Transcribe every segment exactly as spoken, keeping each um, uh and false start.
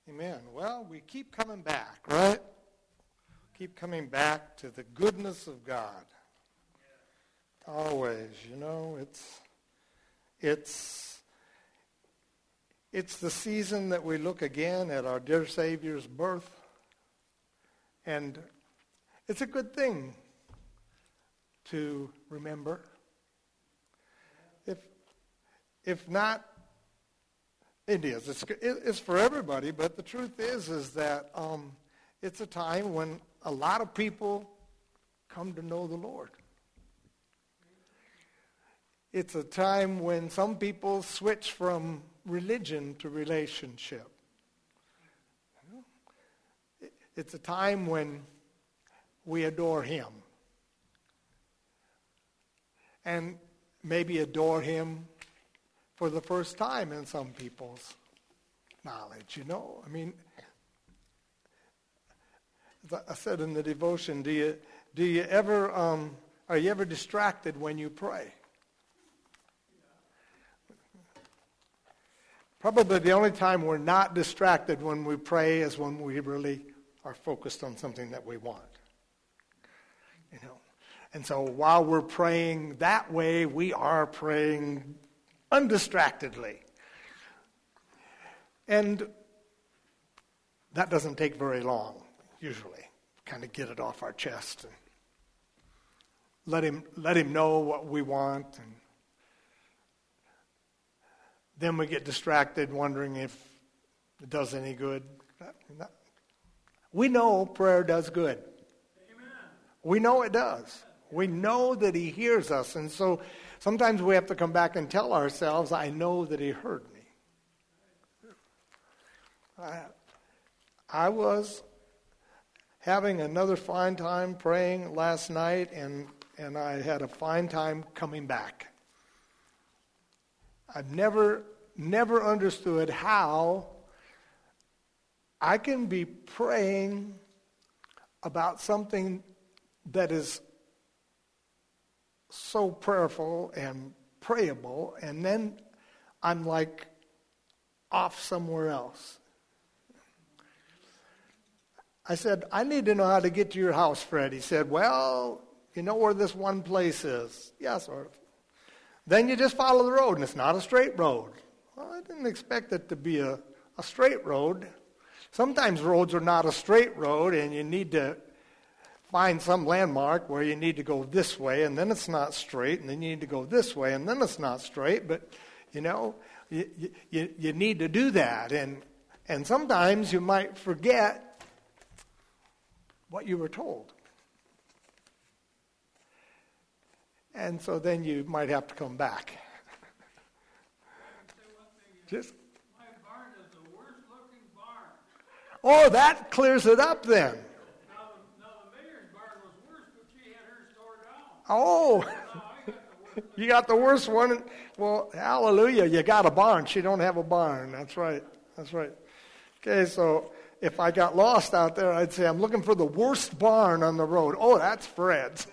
Amen. Well, we keep coming back, right? Keep coming back to the goodness of God. Always, you know, it's it's it's the season that we look again at our dear Savior's birth. And it's a good thing to remember. If if not, it is. It's, it's for everybody, but the truth is, is that um, it's a time when a lot of people come to know the Lord. It's a time when some people switch from religion to relationship. It's a time when we adore Him. And maybe adore Him for the first time in some people's knowledge, you know. I mean, I said in the devotion, do you do you ever um, are you ever distracted when you pray? Probably the only time we're not distracted when we pray is when we really are focused on something that we want. You know. And so while we're praying that way, we are praying undistractedly. And that doesn't take very long, usually. Kind of get it off our chest and let him let him know what we want. And then we get distracted wondering if it does any good. We know prayer does good. Amen. We know it does. We know that He hears us. And so sometimes we have to come back and tell ourselves, I know that He heard me. I, I was having another fine time praying last night, and, and I had a fine time coming back. I've never, never understood how I can be praying about something that is so prayerful and prayable, and then I'm like off somewhere else. I said, I need to know how to get to your house, Fred. He said, well, you know where this one place is? Yes, sir. Then you just follow the road, and it's not a straight road. Well, I didn't expect it to be a, a straight road. Sometimes roads are not a straight road, and you need to find some landmark where you need to go this way, and then it's not straight, and then you need to go this way, and then it's not straight. But, you know, you, you, you need to do that. And, and sometimes you might forget what you were told. And so then you might have to come back. Just, my barn is the worst looking barn. Oh, that clears it up then. Oh, you got the worst one. Well, hallelujah, you got a barn. She don't have a barn. That's right. That's right. Okay, so if I got lost out there, I'd say, I'm looking for the worst barn on the road. Oh, that's Fred's.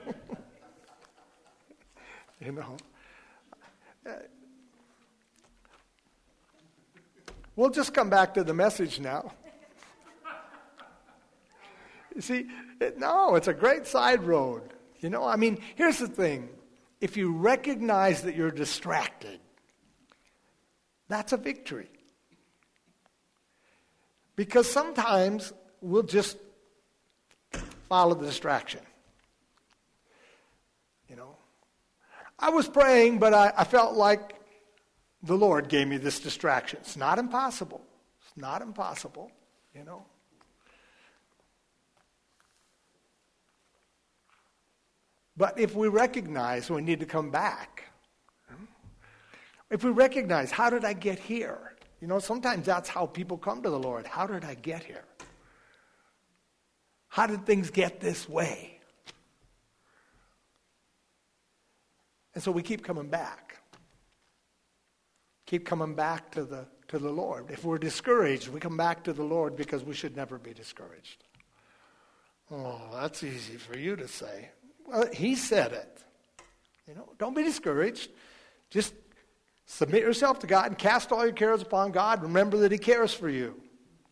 You know. We'll just come back to the message now. You see, it, no, it's a great side road. You know, I mean, here's the thing. If you recognize that you're distracted, that's a victory. Because sometimes we'll just follow the distraction. You know, I was praying, but I, I felt like the Lord gave me this distraction. It's not impossible. It's not impossible, you know. But if we recognize we need to come back, if we recognize, how did I get here? You know, sometimes that's how people come to the Lord. How did I get here? How did things get this way? And so we keep coming back. Keep coming back to the to the Lord. If we're discouraged, we come back to the Lord because we should never be discouraged. Oh, that's easy for you to say. Well, He said it. You know, don't be discouraged. Just submit yourself to God and cast all your cares upon God. Remember that He cares for you.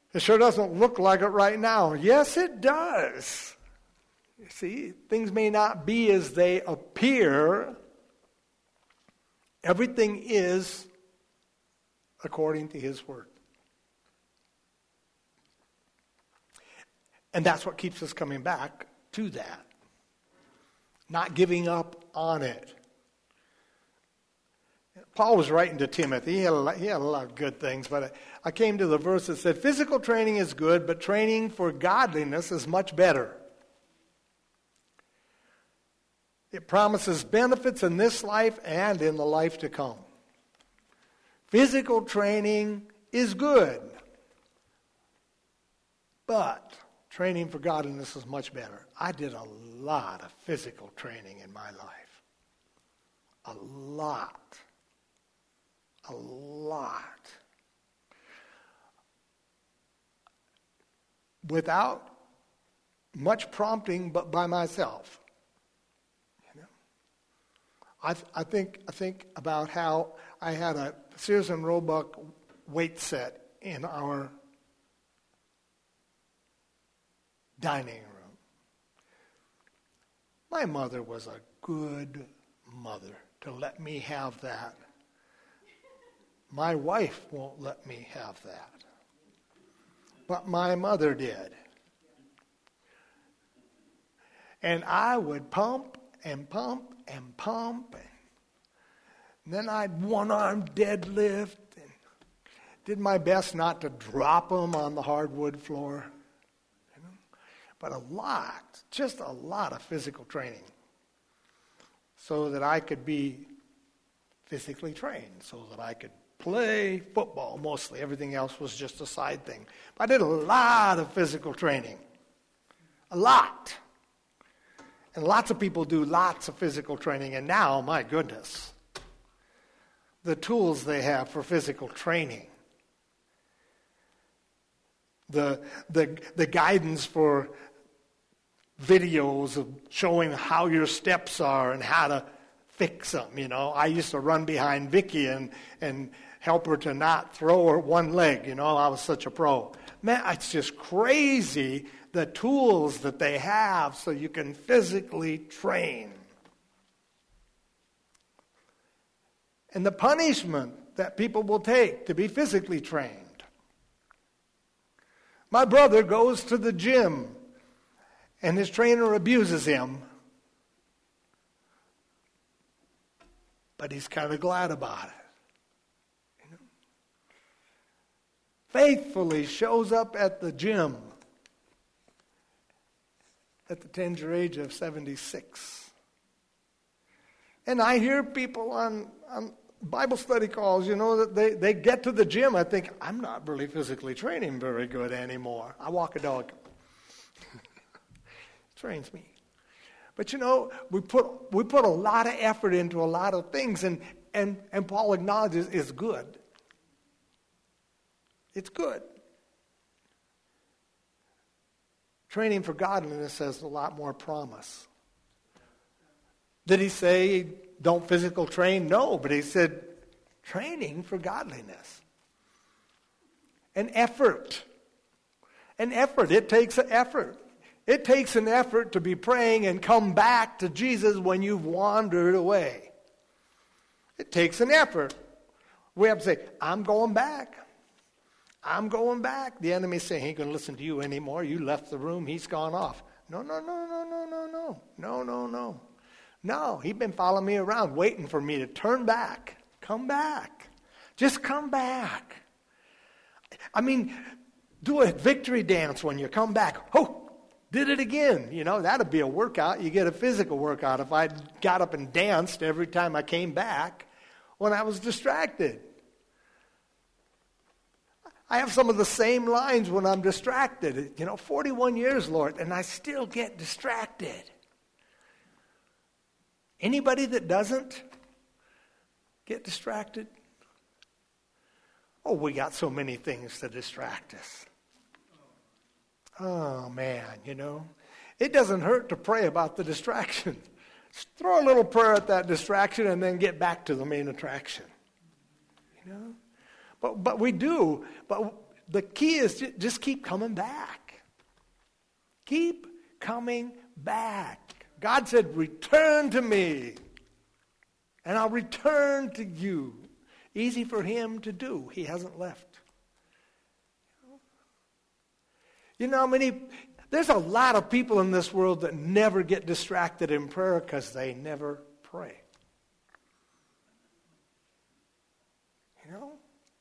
It sure doesn't look like it right now. Yes, it does. You see, things may not be as they appear. Everything is according to His Word. And that's what keeps us coming back to that. Not giving up on it. Paul was writing to Timothy. He had a lot, he had a lot of good things, but I, I came to the verse that said, physical training is good, but training for godliness is much better. It promises benefits in this life and in the life to come. Physical training is good, but training for godliness is much better. I did a lot of physical training in my life. A lot. A lot. Without much prompting, but by myself. You know, I th- I think I think about how I had a Sears and Roebuck weight set in our dining room. My mother was a good mother to let me have that. My wife won't let me have that. But my mother did. And I would pump and pump and pump. And then I'd one-arm deadlift and did my best not to drop them on the hardwood floor. You know? But a lot, just a lot of physical training so that I could be physically trained, so that I could play football mostly. Everything else was just a side thing. But I did a lot of physical training. A lot. And lots of people do lots of physical training. And now, my goodness, the tools they have for physical training. The, the, the guidance for videos of showing how your steps are and how to fix them, you know. I used to run behind Vicky and, and help her to not throw her one leg, you know. I was such a pro. Man, it's just crazy the tools that they have so you can physically train. And the punishment that people will take to be physically trained. My brother goes to the gym and his trainer abuses him. But he's kind of glad about it. You know? Faithfully shows up at the gym at the tender age of seventy-six. And I hear people on, on Bible study calls, you know, that they, they get to the gym. I think, I'm not really physically training very good anymore. I walk a dog. Trains me. But you know, we put we put a lot of effort into a lot of things, and and, and Paul acknowledges it's good. It's good. Training for godliness has a lot more promise. Did he say don't physical train? No, but he said training for godliness. An effort. An effort. It takes an effort. It takes an effort to be praying and come back to Jesus when you've wandered away. It takes an effort. We have to say, I'm going back. I'm going back. The enemy's saying, he ain't going to listen to you anymore. You left the room. He's gone off. No, no, no, no, no, no, no. No, no, no. No, he's been following me around, waiting for me to turn back. Come back. Just come back. I mean, do a victory dance when you come back. Oh, did it again. You know, that'd be a workout. You get a physical workout. If I got up and danced every time I came back when I was distracted. I have some of the same lines when I'm distracted. You know, forty-one years, Lord, and I still get distracted. Anybody that doesn't get distracted? Oh, we got so many things to distract us. Oh, man, you know. It doesn't hurt to pray about the distraction. Just throw a little prayer at that distraction and then get back to the main attraction. You know? But but we do. But the key is ju- just keep coming back. Keep coming back. God said, return to me, and I'll return to you. Easy for him to do. He hasn't left. You know how many, there's a lot of people in this world that never get distracted in prayer because they never pray. You know?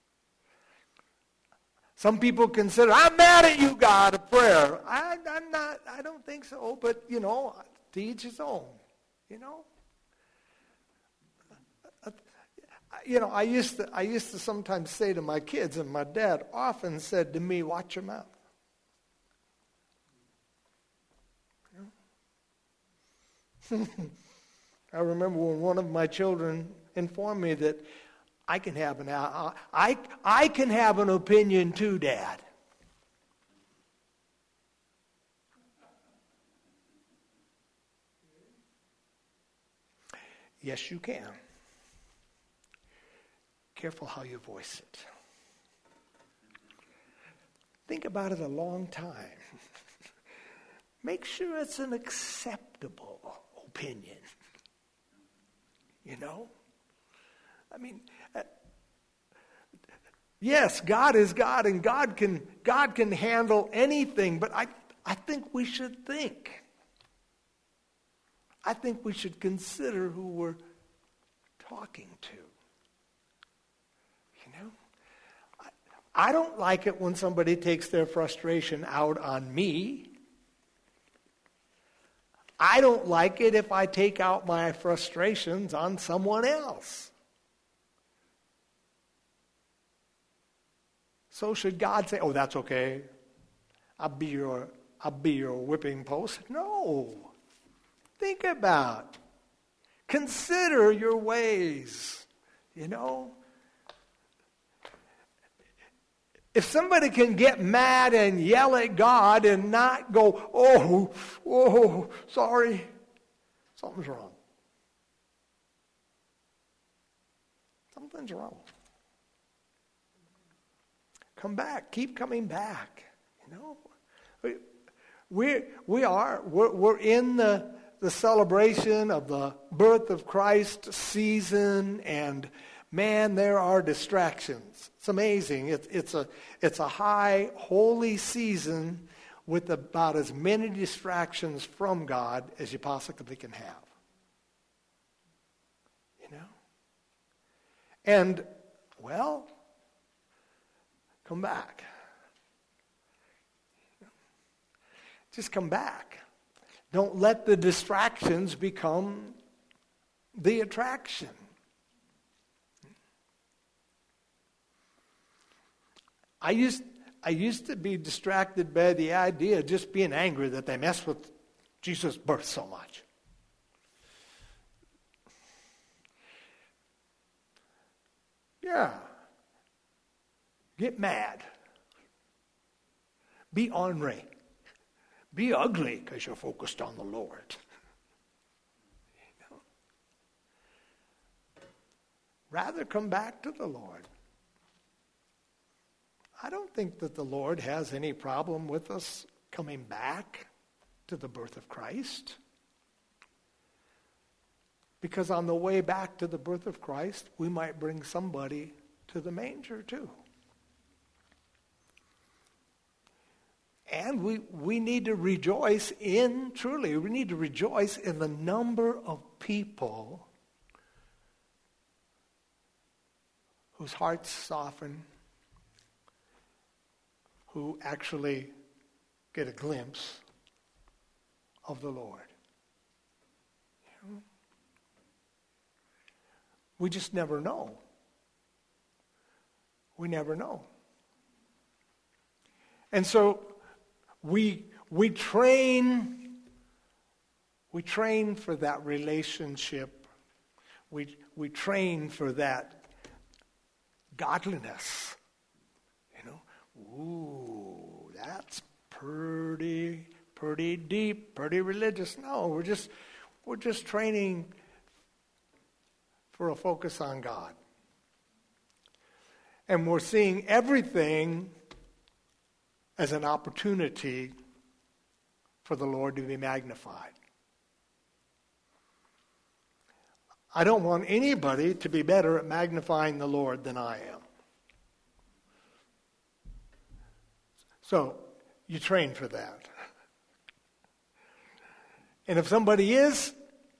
Some people consider, I'm mad at you, God, a prayer. I, I'm not, I don't think so, but, you know, to each his own, you know? You know, I used to, I used to sometimes say to my kids, and my dad often said to me, watch your mouth. You know? I remember when one of my children informed me that I can have an I, I, I can have an opinion too, Dad. Yes, you can. Careful how you voice it. Think about it a long time. Make sure it's an acceptable opinion. You know? I mean, uh, yes, God is God, and God can God can handle anything, but I, I think we should think. I think we should consider who we're talking to. You know? I, I don't like it when somebody takes their frustration out on me. I don't like it if I take out my frustrations on someone else. So should God say, oh, that's okay. I'll be your, I'll be your whipping post? No. Think about. Consider your ways. You know? If somebody can get mad and yell at God and not go, oh, oh, sorry, something's wrong. Something's wrong. Come back. Keep coming back. You know, we we, we are we're, we're in the the celebration of the birth of Christ season, and man, there are distractions. It's amazing. It's it's a it's a high holy season with about as many distractions from God as you possibly can have. You know, and well. Come back. Just come back. Don't let the distractions become the attraction. I used I used to be distracted by the idea of just being angry that they mess with Jesus' birth so much. Yeah. Get mad. Be ornery. Be ugly because you're focused on the Lord. You know? Rather come back to the Lord. I don't think that the Lord has any problem with us coming back to the birth of Christ. Because on the way back to the birth of Christ, we might bring somebody to the manger too. And we, we need to rejoice in, truly, we need to rejoice in the number of people whose hearts soften, who actually get a glimpse of the Lord. You know? We just never know. We never know. And so, We we train we train for that relationship. We we train for that godliness. You know, ooh, that's pretty pretty deep, pretty religious. No, we're just we're just training for a focus on God. And we're seeing everything as an opportunity for the Lord to be magnified. I don't want anybody to be better at magnifying the Lord than I am. So, you train for that. And if somebody is,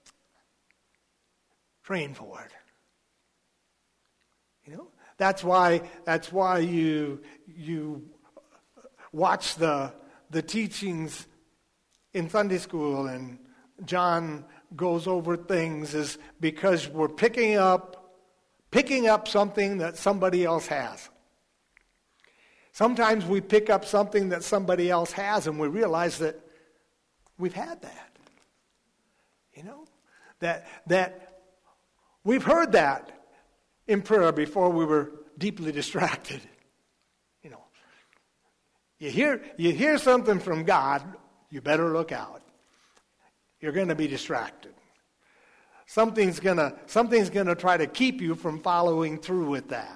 train for it. You know, that's why that's why you you watch the the teachings in Sunday school and John goes over things, is because we're picking up picking up something that somebody else has. Sometimes we pick up something that somebody else has and we realize that we've had that. You know? That that we've heard that in prayer before we were deeply distracted. You know. You hear you hear something from God, you better look out. You're going to be distracted. Something's going to something's going to try to keep you from following through with that.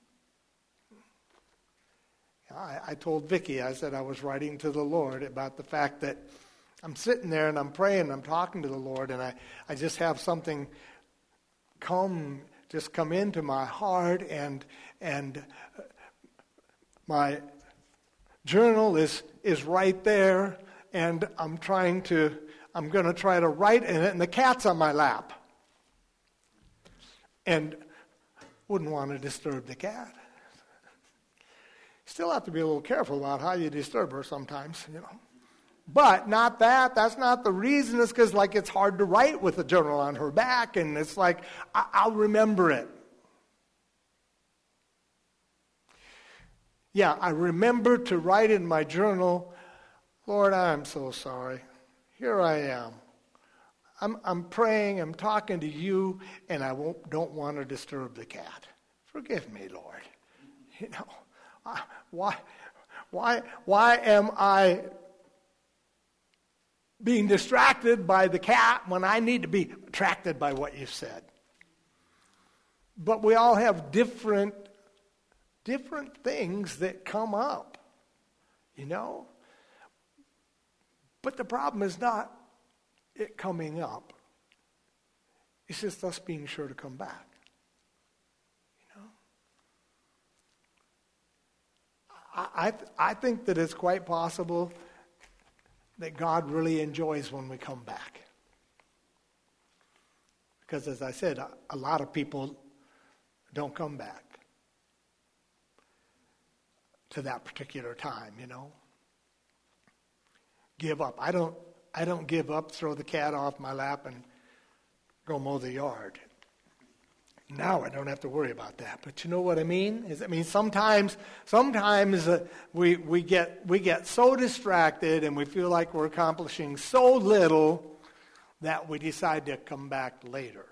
I, I told Vicki, I said I was writing to the Lord about the fact that I'm sitting there and I'm praying, I'm talking to the Lord, and I, I just have something come, just come into my heart, and and my journal is is right there, and I'm trying to, I'm going to try to write in it, and the cat's on my lap. And wouldn't want to disturb the cat. Still have to be a little careful about how you disturb her sometimes, you know. But not that. That's not the reason. It's because, like, it's hard to write with a journal on her back, and it's like, I- I'll remember it. Yeah, I remember to write in my journal, Lord, I'm so sorry. Here I am. I'm, I'm praying, I'm talking to you, and I won't, don't want to disturb the cat. Forgive me, Lord. You know. Why, why, why am I being distracted by the cat when I need to be attracted by what you've said? But we all have different, different things that come up, you know? But the problem is not it coming up. It's just us being sure to come back. I, I think that it's quite possible that God really enjoys when we come back. Because as I said, a, a lot of people don't come back to that particular time, you know. Give up. I don't I don't give up, throw the cat off my lap and go mow the yard. Now I don't have to worry about that. But you know what I mean? Is I mean sometimes sometimes uh, we we get we get so distracted and we feel like we're accomplishing so little that we decide to come back later.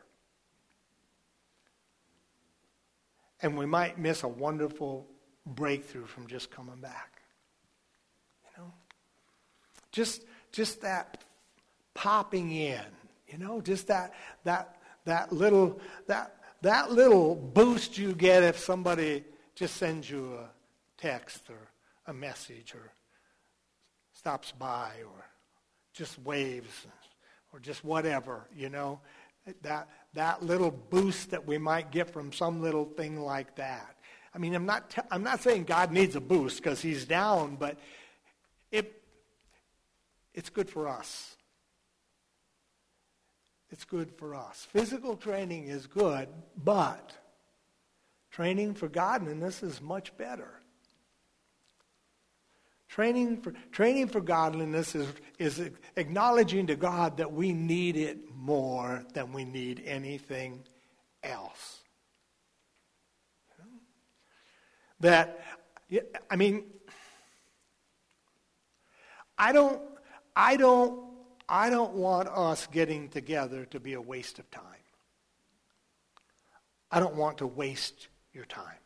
And we might miss a wonderful breakthrough from just coming back. You know? Just just that popping in, you know, just that that that little that That little boost you get if somebody just sends you a text or a message or stops by or just waves or just whatever, you know, that that little boost that we might get from some little thing like that. I mean, I'm not t- I'm not saying God needs a boost because he's down, but it it's good for us. It's good for us. Physical training is good, but training for godliness is much better. Training for training for godliness is, is acknowledging to God that we need it more than we need anything else. That, I mean, I don't, I don't, I don't want us getting together to be a waste of time. I don't want to waste your time.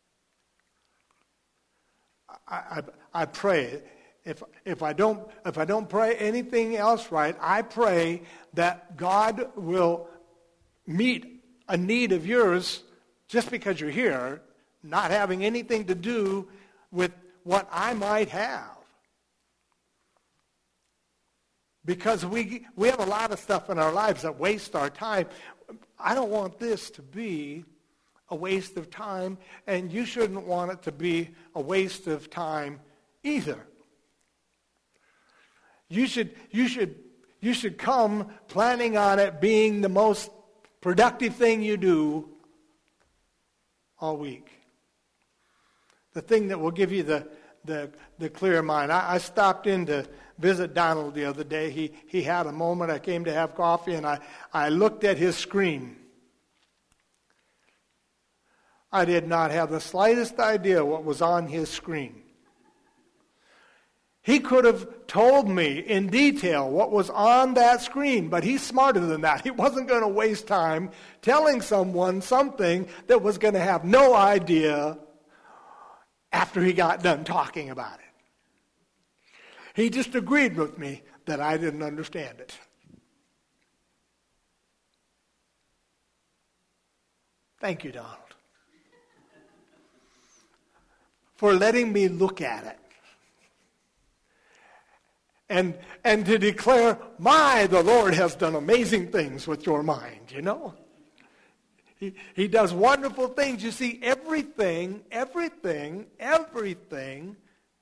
I, I, I pray if if I don't if I don't pray anything else right, I pray that God will meet a need of yours just because you're here, not having anything to do with what I might have. Because we we have a lot of stuff in our lives that waste our time. I don't want this to be a waste of time, and you shouldn't want it to be a waste of time either. You should you should you should come planning on it being the most productive thing you do all week. The thing that will give you the the, the clear mind. I, I stopped in to visit Donald the other day. He he had a moment. I came to have coffee, and I, I looked at his screen. I did not have the slightest idea what was on his screen. He could have told me in detail what was on that screen, but he's smarter than that. He wasn't going to waste time telling someone something that was going to have no idea after he got done talking about it. He just agreed with me that I didn't understand it. Thank you, Donald, for letting me look at it. And and to declare, my, the Lord has done amazing things with your mind, you know. He, he does wonderful things. You see, everything, everything, everything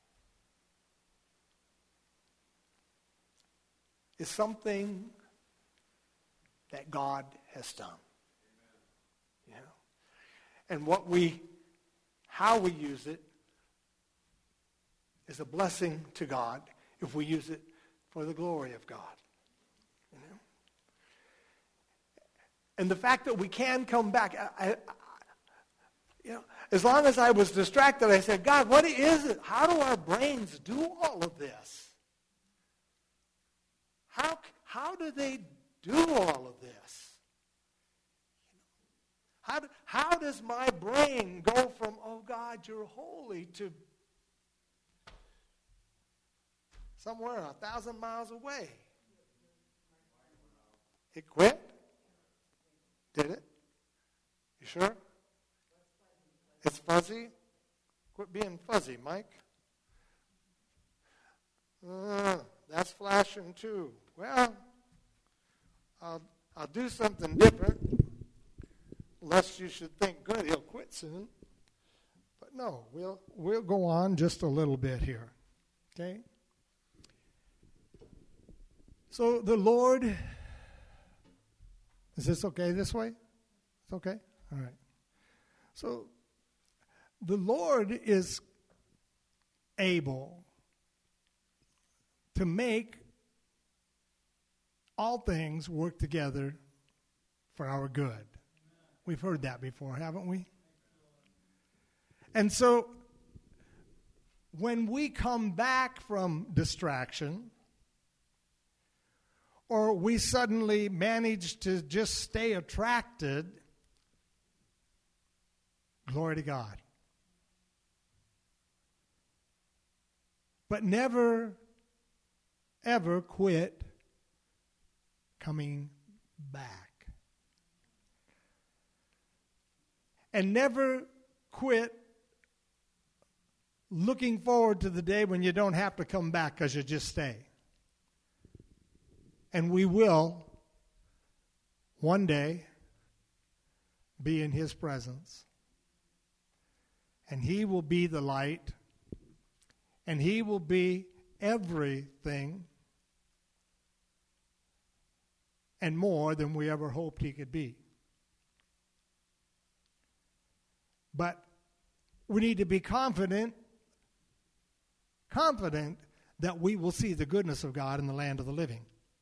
is something that God has done. You know? And what we, how we use it is a blessing to God if we use it for the glory of God. You know? And the fact that we can come back, I, I, you know, as long as I was distracted, I said, God, what is it? How do our brains do all of this? How, how do they do all of this? How, do, how does my brain go from, oh God, you're holy, to somewhere a thousand miles away? It quit? Did it? You sure? It's fuzzy? Quit being fuzzy, Mike. Uh, that's flashing too. Well, I'll, I'll do something different. Lest you should think, good, he'll quit soon. But no, we'll we'll go on just a little bit here. Okay? So the Lord, is this okay this way? It's okay? All right. So the Lord is able to make all things work together for our good. We've heard that before, haven't we? And so when we come back from distraction, or we suddenly manage to just stay attracted, glory to God. But never, ever quit coming back. And never quit looking forward to the day when you don't have to come back because you just stay. And we will one day be in His presence. And He will be the light. And He will be everything and more than we ever hoped He could be. But we need to be confident, confident that we will see the goodness of God in the land of the living.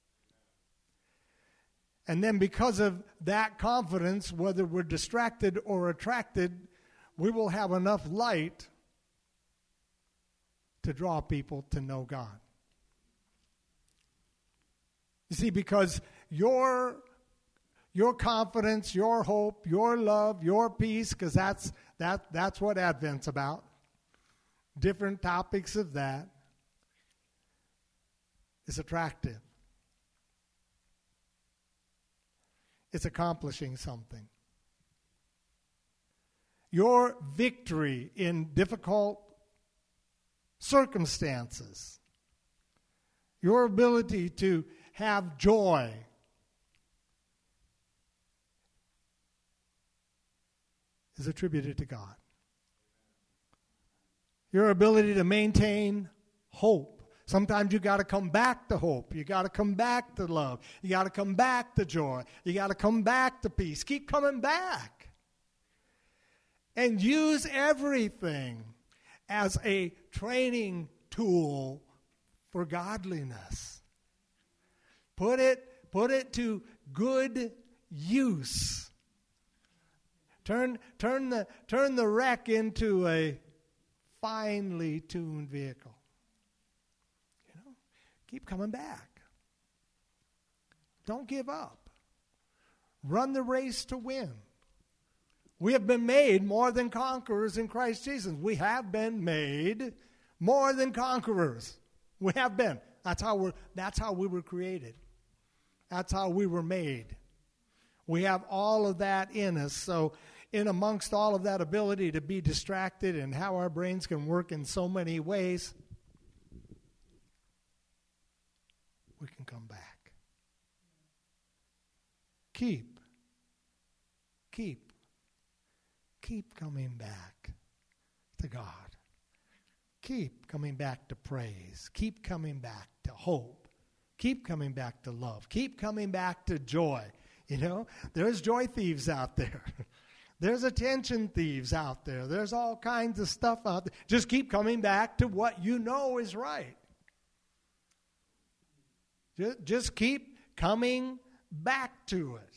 And then because of that confidence, whether we're distracted or attracted, we will have enough light to draw people to know God. You see, because your Your confidence, your hope, your love, your peace, because that's that that's what Advent's about. Different topics of that is attractive. It's accomplishing something. Your victory in difficult circumstances Your ability to have joy is attributed to God. Your ability to maintain hope. Sometimes you got to come back to hope. You got to come back to love. You got to come back to joy. You got to come back to peace. Keep coming back. And use everything as a training tool for godliness. Put it, put it to good use. Turn, turn the, turn the wreck into a finely tuned vehicle. You know, keep coming back. Don't give up. Run the race to win. We have been made more than conquerors in Christ Jesus. We have been made more than conquerors. We have been. That's how we're, that's how we were created. That's how we were made. We have all of that in us. So in amongst all of that ability to be distracted and how our brains can work in so many ways, we can come back. Keep, keep, keep coming back to God. Keep coming back to praise. Keep coming back to hope. Keep coming back to love. Keep coming back to joy. You know, there's joy thieves out there. There's attention thieves out there. There's all kinds of stuff out there. Just keep coming back to what you know is right. Just, just keep coming back to it.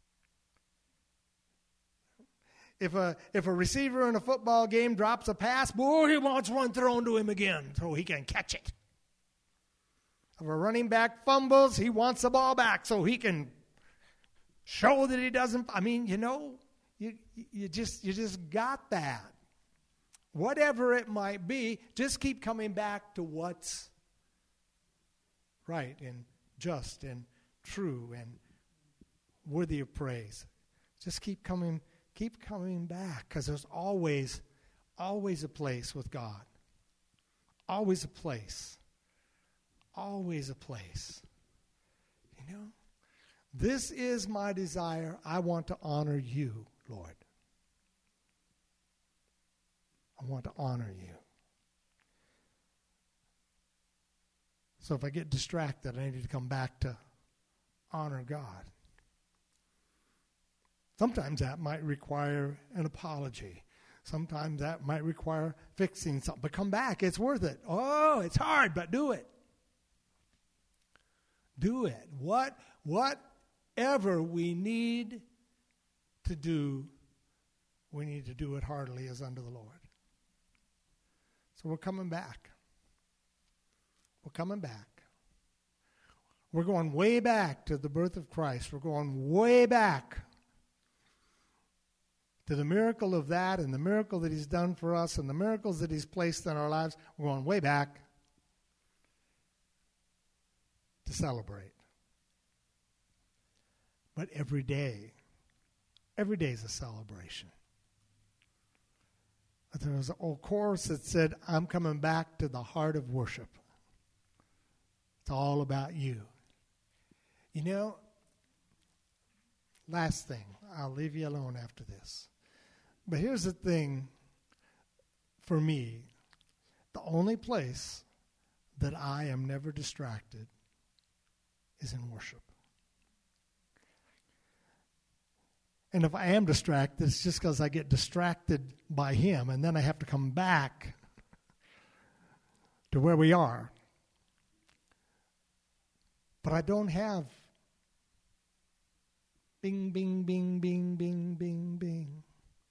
If a, if a receiver in a football game drops a pass, boy, he wants one thrown to him again so he can catch it. If a running back fumbles, he wants the ball back so he can show that he doesn't. I mean, you know, you you just you just got that. Whatever it might be, just keep coming back to what's right and just and true and worthy of praise. Just keep coming, keep coming back, because there's always, always a place with God. Always a place. Always a place. You know? This is my desire. I want to honor you, Lord. I want to honor you. So if I get distracted, I need to come back to honor God. Sometimes that might require an apology. Sometimes that might require fixing something. But come back. It's worth it. Oh, it's hard, but do it. Do it. What, whatever we need to do, we need to do it heartily as unto the Lord. So we're coming back. We're coming back. We're going way back to the birth of Christ. We're going way back to the miracle of that and the miracle that he's done for us and the miracles that he's placed in our lives. We're going way back to celebrate. But every day, every day is a celebration. But there was an old chorus that said, I'm coming back to the heart of worship. It's all about you. You know, last thing, I'll leave you alone after this. But here's the thing for me. The only place that I am never distracted is in worship. And if I am distracted, it's just because I get distracted by him, and then I have to come back to where we are. But I don't have bing, bing, bing, bing, bing, bing, bing.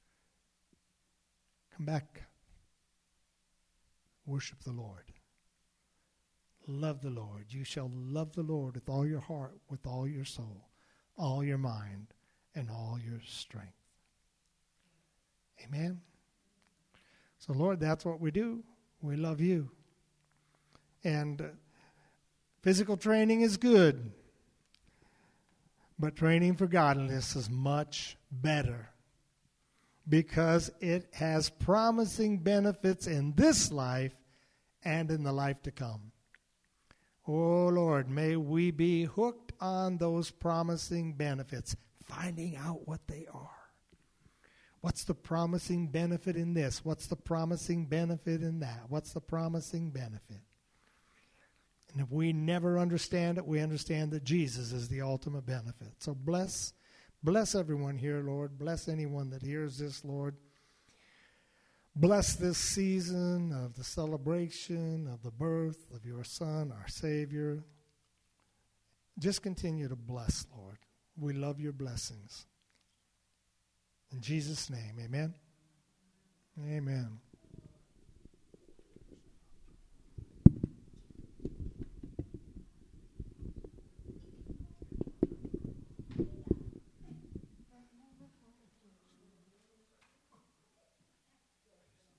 Come back. Worship the Lord. Love the Lord. You shall love the Lord with all your heart, with all your soul, all your mind, and all your strength. Amen? So, Lord, that's what we do. We love you. And uh, physical training is good, but training for godliness is much better because it has promising benefits in this life and in the life to come. Oh, Lord, may we be hooked on those promising benefits, finding out what they are. What's the promising benefit in this? What's the promising benefit in that? What's the promising benefit? And if we never understand it, we understand that Jesus is the ultimate benefit. So bless, bless everyone here, Lord. Bless anyone that hears this, Lord. Bless this season of the celebration of the birth of your Son, our Savior. Just continue to bless, Lord. We love your blessings. In Jesus' name, amen. Amen.